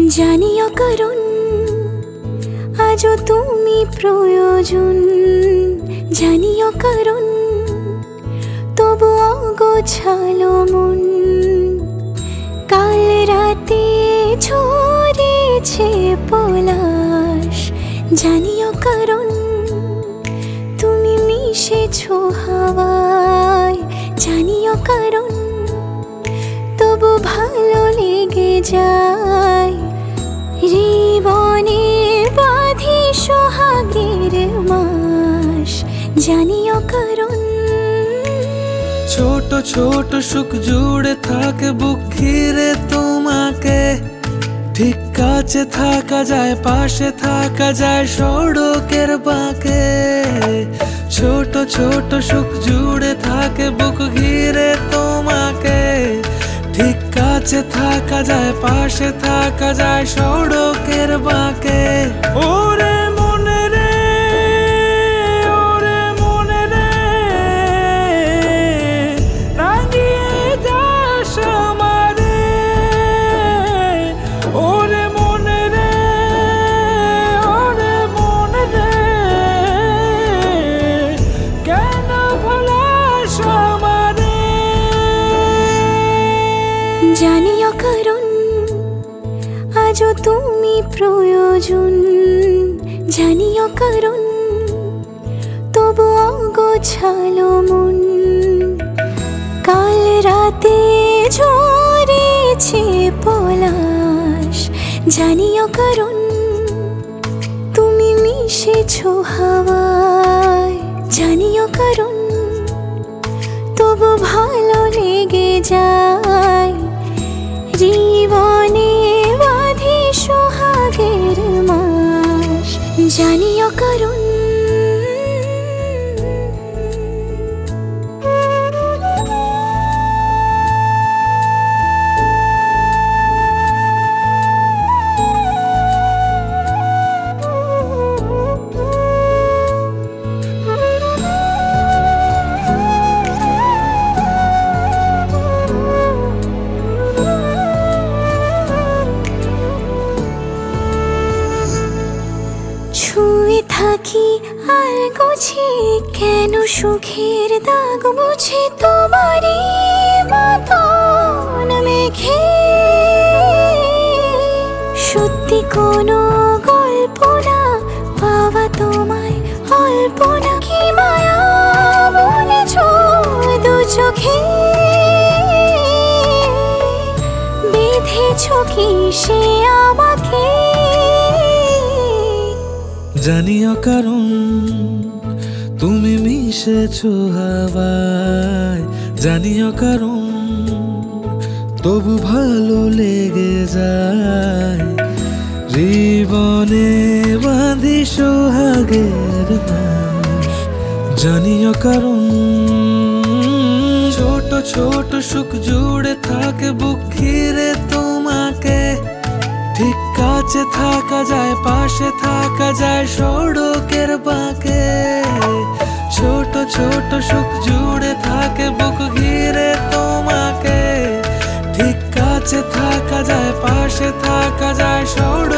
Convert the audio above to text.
জানিও কারণ আজও তুমি প্রয়োজন, জানিও কারণ তবু অগোছালো মন। কাল রাতে ঝরেছে পলাশ, জানিও কারণ তুমি মিশেছো হাওয়ায়, জানিও কারণ তবু ভালো লেগে যায়। জীবনে বাঁধি সোহাগের মাস, জানিও কারণ ছোট ছোট সুখ জুড়ে থাকে বুক ঘিরে তোমাকে। ঠিক কাছে থাকা যায়, পাশে থাকা যায় সড়কের বাঁকে। ছোট ছোট সুখ জুড়ে থাকে বুক ঘিরে তোমাকে। ঠিক কাছে থাকা যায়, পাশে থাকা যায় সড়কের বাঁকে। ওরে মনে রে, ওরে মনে রে, রাঙিয়ে যাস আমারে। ওরে মনে রে, ওরে মনে রে, কেন ভোলাস আমারে। জানিও কারণ আজও তুমি প্রয়োজন, জানিও কারণ তবু অগোছালো মন। কাল রাতে ঝরেছে পলাশ, জানিও কারণ তুমি মিশেছো হাওয়ায়, জানিও কারণ তবু ভালো লেগে যায়। জীবনে বাঁধি সোহাগের মাস, জানিও কারণ ছুঁয়ে থাকি আর গোছে কেন সুখের দাগ মুছে তোমারই মতন মেঘে। সত্যি কোনো গল্প না পাওয়া তোমায় অল্প না, কি মায়া বলেছ দু চোখে। বেঁধেছ কি সে আমাকে, জানিও কারণ তুমি মিশেছো হাওয়ায়। জানিও কারণ তবু ভালো লেগে যায়। জীবনে বাঁধি সোহাগের মাস, জানিও কারণ ছোট ছোট সুখ জুড়ে থাকে বুক ঘিরে তোমাকে। ঠিক কাছে থাকা যায়, পাশে থাকা যায় সড়কের বাঁকে। ছোট ছোট সুখ জুড়ে থাকে বুক ঘিরে তোমাকে। ঠিক কাছে থাকা যায়, পাশে থাকা যায় সড়ক